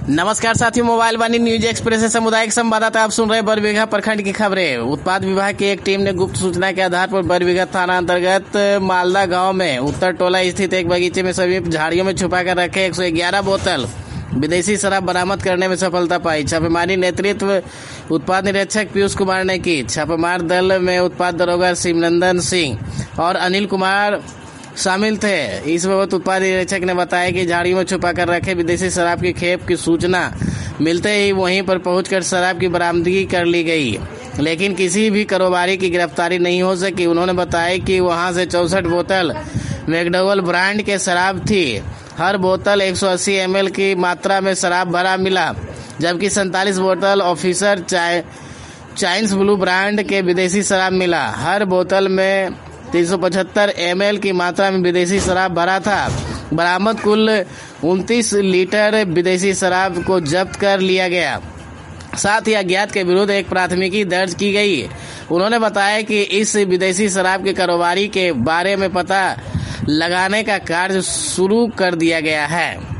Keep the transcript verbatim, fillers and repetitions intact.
नमस्कार साथियों, मोबाइल वाणी news express से सामुदायिक संवाददाता आप सुन रहे बरबीघा प्रखंड की खबरें। उत्पाद विभाग की एक टीम ने गुप्त सूचना के आधार पर बरबीघा थाना अंतर्गत मालदा गांव में उत्तर टोला स्थित एक बगीचे में समीप झाड़ियों में छुपाकर रखे एक सौ ग्यारह बोतल विदेशी शराब बरामद करने में सफलता पाई। छापेमारी नेतृत्व उत्पाद निरीक्षक पीयूष कुमार ने की। छापेमार दल में उत्पाद दरोगा शिवनंदन सिंह और अनिल कुमार शामिल थे। इस बाबत उत्पाद निरीक्षक ने बताया कि झाड़ियों में छुपा कर रखे विदेशी शराब की खेप की सूचना मिलते ही वहीं पर पहुंचकर शराब की बरामदगी कर ली गई, लेकिन किसी भी कारोबारी की गिरफ्तारी नहीं हो सकी। उन्होंने बताया कि वहां से चौसठ बोतल मैकडॉवेल ब्रांड के शराब थी। हर बोतल एक सौ अस्सी एम एल की मात्रा में शराब भरा मिला, जबकि सैंतालीस बोतल ऑफिसर चाय चाइन्स ब्लू ब्रांड के विदेशी शराब मिला। हर बोतल में तीन सौ पचहत्तर एम एल की मात्रा में विदेशी शराब भरा था। बरामद कुल उनतीस लीटर विदेशी शराब को जब्त कर लिया गया। साथ ही अज्ञात के विरुद्ध एक प्राथमिकी दर्ज की गई। उन्होंने बताया कि इस विदेशी शराब के कारोबारी के बारे में पता लगाने का कार्य शुरू कर दिया गया है।